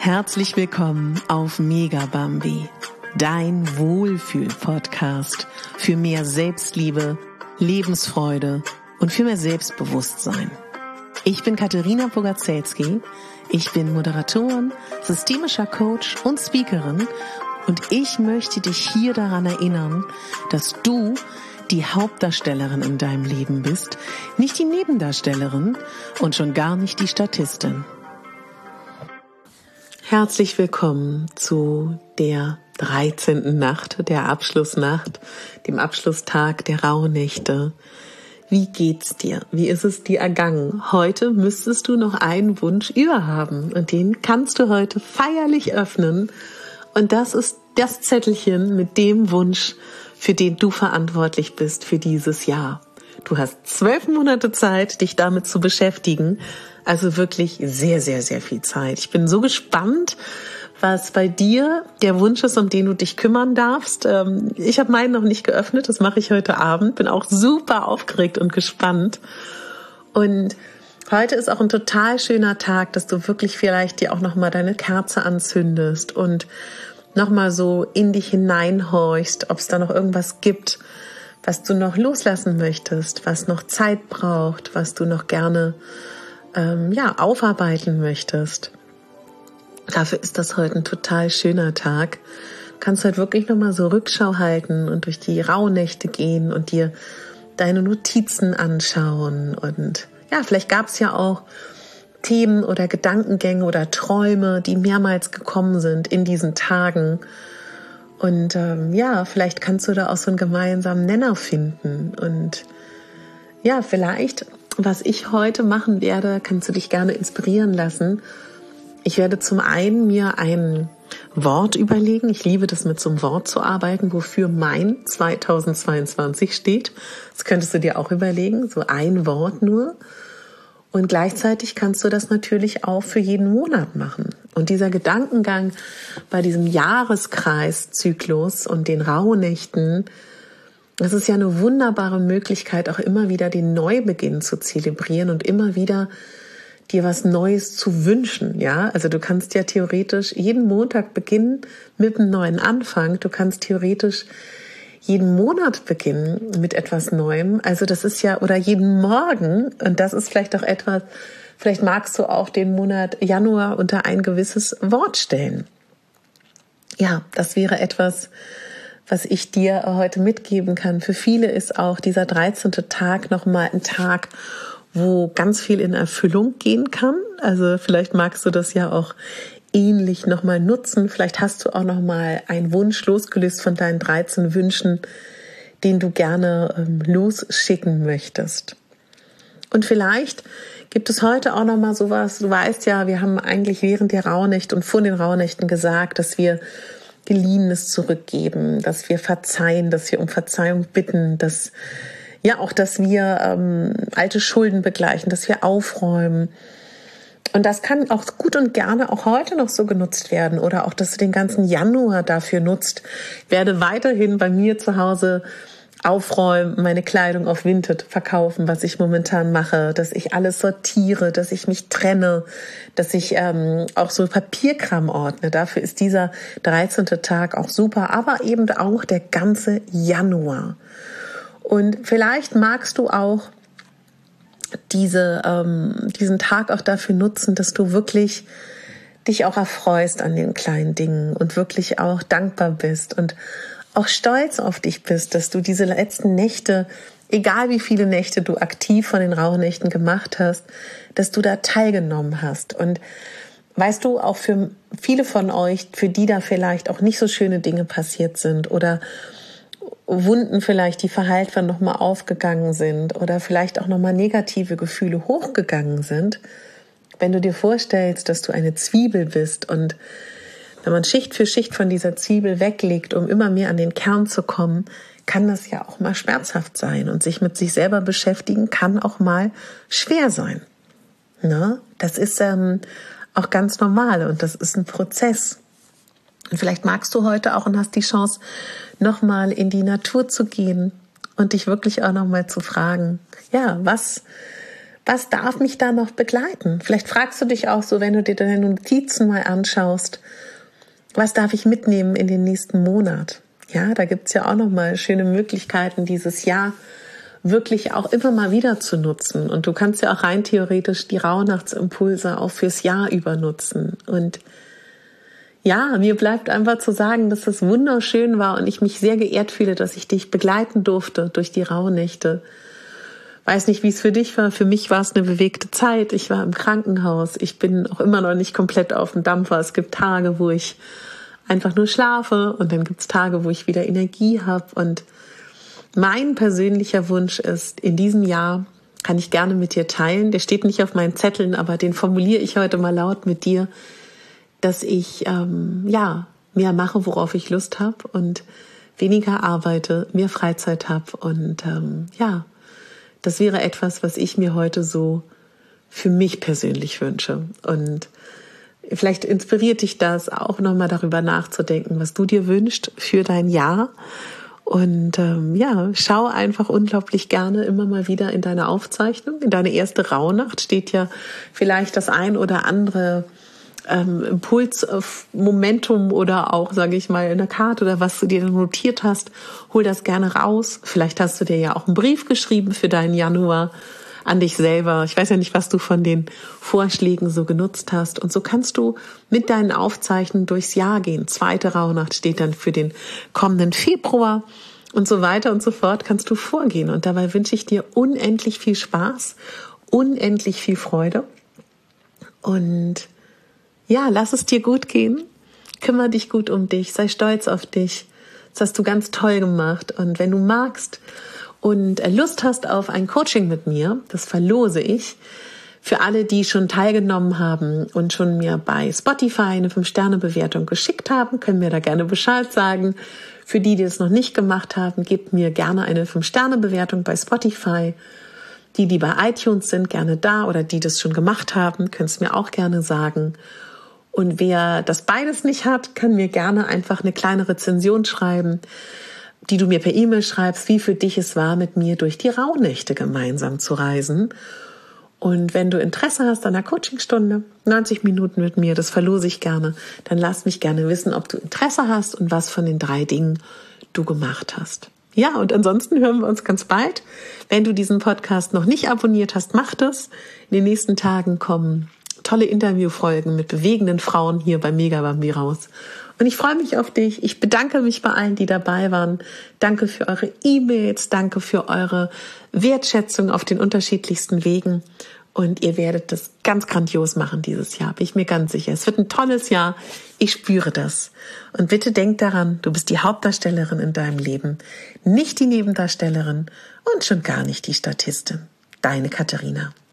Herzlich willkommen auf Megabambi, dein Wohlfühl-Podcast für mehr Selbstliebe, Lebensfreude und für mehr Selbstbewusstsein. Ich bin Katharina Bogazelski, ich bin Moderatorin, systemischer Coach und Speakerin und ich möchte dich hier daran erinnern, dass du die Hauptdarstellerin in deinem Leben bist, nicht die Nebendarstellerin und schon gar nicht die Statistin. Herzlich willkommen zu der 13. Nacht, der Abschlussnacht, dem Abschlusstag der Rauhnächte. Wie geht's dir? Wie ist es dir ergangen? Heute müsstest du noch einen Wunsch über haben und den kannst du heute feierlich öffnen. Und das ist das Zettelchen mit dem Wunsch, für den du verantwortlich bist für dieses Jahr. Du hast 12 Monate Zeit, dich damit zu beschäftigen. Also wirklich sehr, sehr, sehr viel Zeit. Ich bin so gespannt, was bei dir der Wunsch ist, um den du dich kümmern darfst. Ich habe meinen noch nicht geöffnet, das mache ich heute Abend. Bin auch super aufgeregt und gespannt. Und heute ist auch ein total schöner Tag, dass du wirklich vielleicht dir auch nochmal deine Kerze anzündest und nochmal so in dich hineinhorchst, ob es da noch irgendwas gibt, was du noch loslassen möchtest, was noch Zeit braucht, was du noch gerne aufarbeiten möchtest. Dafür ist das heute ein total schöner Tag. Du kannst heute wirklich nochmal so Rückschau halten und durch die Rauhnächte gehen und dir deine Notizen anschauen. Und ja, vielleicht gab es ja auch Themen oder Gedankengänge oder Träume, die mehrmals gekommen sind in diesen Tagen. Und vielleicht kannst du da auch so einen gemeinsamen Nenner finden. Und ja, vielleicht, was ich heute machen werde, kannst du dich gerne inspirieren lassen. Ich werde zum einen mir ein Wort überlegen. Ich liebe das, mit so einem Wort zu arbeiten, wofür mein 2022 steht. Das könntest du dir auch überlegen, so ein Wort nur. Und gleichzeitig kannst du das natürlich auch für jeden Monat machen. Und dieser Gedankengang bei diesem Jahreskreiszyklus und den Rauhnächten, das ist ja eine wunderbare Möglichkeit, auch immer wieder den Neubeginn zu zelebrieren und immer wieder dir was Neues zu wünschen, ja? Also du kannst ja theoretisch jeden Montag beginnen mit einem neuen Anfang. Du kannst theoretisch jeden Monat beginnen mit etwas Neuem. Also das ist ja, oder jeden Morgen. Und das ist vielleicht auch etwas, vielleicht magst du auch den Monat Januar unter ein gewisses Wort stellen. Ja, das wäre etwas, was ich dir heute mitgeben kann. Für viele ist auch dieser 13. Tag nochmal ein Tag, wo ganz viel in Erfüllung gehen kann. Also vielleicht magst du das ja auch ähnlich nochmal nutzen. Vielleicht hast du auch nochmal einen Wunsch losgelöst von deinen 13 Wünschen, den du gerne losschicken möchtest. Und vielleicht gibt es heute auch nochmal sowas. Du weißt ja, wir haben eigentlich während der Rauhnächte und vor den Rauhnächten gesagt, dass wir Geliehenes zurückgeben, dass wir verzeihen, dass wir um Verzeihung bitten, dass wir alte Schulden begleichen, dass wir aufräumen. Und das kann auch gut und gerne auch heute noch so genutzt werden oder auch, dass du den ganzen Januar dafür nutzt. Ich werde weiterhin bei mir zu Hause aufräumen, meine Kleidung auf Vinted verkaufen, was ich momentan mache, dass ich alles sortiere, dass ich mich trenne, dass ich auch so Papierkram ordne. Dafür ist dieser 13. Tag auch super, aber eben auch der ganze Januar. Und vielleicht magst du auch diesen Tag auch dafür nutzen, dass du wirklich dich auch erfreust an den kleinen Dingen und wirklich auch dankbar bist und auch stolz auf dich bist, dass du diese letzten Nächte, egal wie viele Nächte du aktiv von den Rauhnächten gemacht hast, dass du da teilgenommen hast. Und weißt du, auch für viele von euch, für die da vielleicht auch nicht so schöne Dinge passiert sind oder Wunden vielleicht, die verheilt waren, nochmal aufgegangen sind oder vielleicht auch nochmal negative Gefühle hochgegangen sind, wenn du dir vorstellst, dass du eine Zwiebel bist und wenn man Schicht für Schicht von dieser Zwiebel weglegt, um immer mehr an den Kern zu kommen, kann das ja auch mal schmerzhaft sein und sich mit sich selber beschäftigen kann auch mal schwer sein. Ne? Das ist auch ganz normal und das ist ein Prozess. Und vielleicht magst du heute auch und hast die Chance, nochmal in die Natur zu gehen und dich wirklich auch nochmal zu fragen, ja, was Was darf mich da noch begleiten? Vielleicht fragst du dich auch so, wenn du dir deine Notizen mal anschaust, was darf ich mitnehmen in den nächsten Monat? Ja, da gibt's ja auch nochmal schöne Möglichkeiten, dieses Jahr wirklich auch immer mal wieder zu nutzen. Und du kannst ja auch rein theoretisch die Rauhnachts-Impulse auch fürs Jahr über nutzen. Und ja, mir bleibt einfach zu sagen, dass es wunderschön war und ich mich sehr geehrt fühle, dass ich dich begleiten durfte durch die Rauhnächte. Weiß nicht, wie es für dich war. Für mich war es eine bewegte Zeit. Ich war im Krankenhaus. Ich bin auch immer noch nicht komplett auf dem Dampfer. Es gibt Tage, wo ich einfach nur schlafe und dann gibt es Tage, wo ich wieder Energie habe. Und mein persönlicher Wunsch ist, in diesem Jahr kann ich gerne mit dir teilen. Der steht nicht auf meinen Zetteln, aber den formuliere ich heute mal laut mit dir, dass ich mehr mache, worauf ich Lust habe und weniger arbeite, mehr Freizeit habe. Und das wäre etwas, was ich mir heute so für mich persönlich wünsche. Und vielleicht inspiriert dich das auch nochmal darüber nachzudenken, was du dir wünschst für dein Jahr. Und schau einfach unglaublich gerne immer mal wieder in deine Aufzeichnung. In deine erste Rauhnacht steht ja vielleicht das ein oder andere Impuls, Momentum oder auch, sage ich mal, in der Karte oder was du dir notiert hast. Hol das gerne raus. Vielleicht hast du dir ja auch einen Brief geschrieben für deinen Januar an dich selber. Ich weiß ja nicht, was du von den Vorschlägen so genutzt hast. Und so kannst du mit deinen Aufzeichnungen durchs Jahr gehen. Zweite Rauhnacht steht dann für den kommenden Februar und so weiter und so fort kannst du vorgehen. Und dabei wünsche ich dir unendlich viel Spaß, unendlich viel Freude. Und ja, lass es dir gut gehen. Kümmere dich gut um dich. Sei stolz auf dich. Das hast du ganz toll gemacht. Und wenn du magst und Lust hast auf ein Coaching mit mir, das verlose ich. Für alle, die schon teilgenommen haben und schon mir bei Spotify eine 5-Sterne-Bewertung geschickt haben, können mir da gerne Bescheid sagen. Für die das noch nicht gemacht haben, gebt mir gerne eine 5-Sterne-Bewertung bei Spotify. Die bei iTunes sind, gerne da, oder die das schon gemacht haben, können es mir auch gerne sagen. Und wer das beides nicht hat, kann mir gerne einfach eine kleine Rezension schreiben, die du mir per E-Mail schreibst, wie für dich es war, mit mir durch die Rauhnächte gemeinsam zu reisen. Und wenn du Interesse hast an einer Coachingstunde, 90 Minuten mit mir, das verlose ich gerne, dann lass mich gerne wissen, ob du Interesse hast und was von den 3 Dingen du gemacht hast. Ja, und ansonsten hören wir uns ganz bald. Wenn du diesen Podcast noch nicht abonniert hast, mach das. In den nächsten Tagen kommen tolle Interviewfolgen mit bewegenden Frauen hier bei Mega Bambi raus. Und ich freue mich auf dich. Ich bedanke mich bei allen, die dabei waren. Danke für eure E-Mails. Danke für eure Wertschätzung auf den unterschiedlichsten Wegen. Und ihr werdet das ganz grandios machen dieses Jahr, bin ich mir ganz sicher. Es wird ein tolles Jahr. Ich spüre das. Und bitte denk daran, du bist die Hauptdarstellerin in deinem Leben, nicht die Nebendarstellerin und schon gar nicht die Statistin. Deine Katharina.